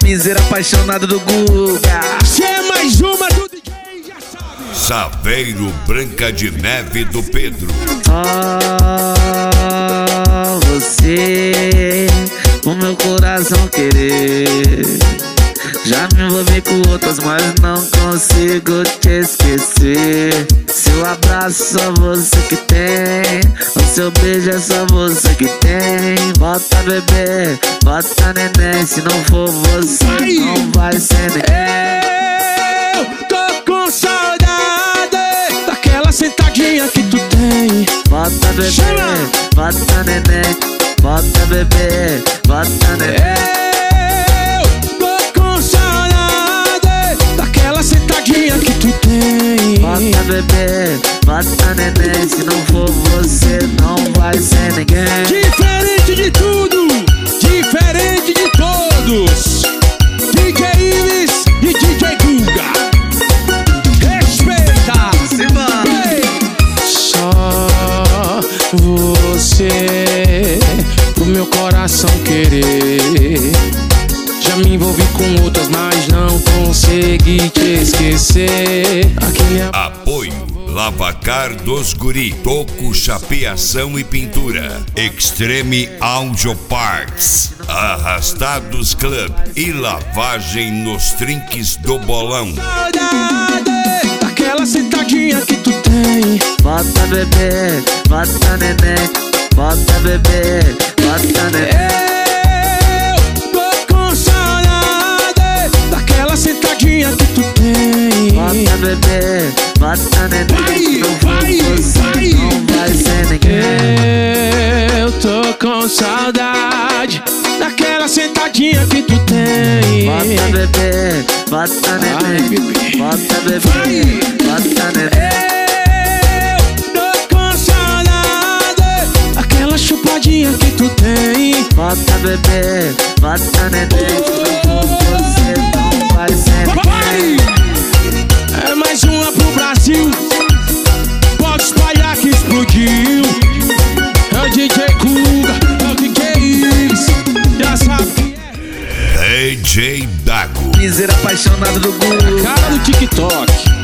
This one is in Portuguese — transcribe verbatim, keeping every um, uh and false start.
Piseiro apaixonado do Guga. Se é mais uma do D J, já sabe. Saveiro Branca de Neve do Pedro. Oh, você, o meu coração querer. Já me envolvi com outras, mas não consigo te esquecer. Seu abraço só você que tem, o seu beijo é só você que tem. Bota bebê, bota neném, se não for você Ai. não vai ser ninguém. Eu tô com saudade daquela sentadinha que tu tem. Bota bebê, Chama. bota neném, bota bebê, bota neném. Que tu tem. Bota bebê, bota neném, se não for você não vai ser ninguém. Diferente de tudo, diferente de todos, D J Ives e D J Guga. Respeita. Hey. Só você, pro meu coração querer. Já me envolvi com outras, mas não consegui te esquecer. Aquele... Apoio Lavacar dos Guri, Toco, Chapeação e Pintura, Extreme Audio Parts, Arrastados Club e lavagem nos trinques do bolão. Saudade daquela sentadinha que tu tem. Bota bebê, bota neném, bota bebê, bota neném. Sentadinha que tu tem. Bota bebê, bota neném, não vai, você vai. não vai ser ninguém. Eu tô com saudade daquela sentadinha que tu tem. Bota bebê, bota neném, bota bebê, bota neném. Eu tô com saudade daquela chupadinha que tu tem. Bota bebê, bota neném, não você não vai ser ninguém. É mais uma pro Brasil. Pode espalhar que explodiu. É o D J Guga, é o D J Ives. Já sabe que D J Dago. Piseiro apaixonado do Guga. é cara do TikTok.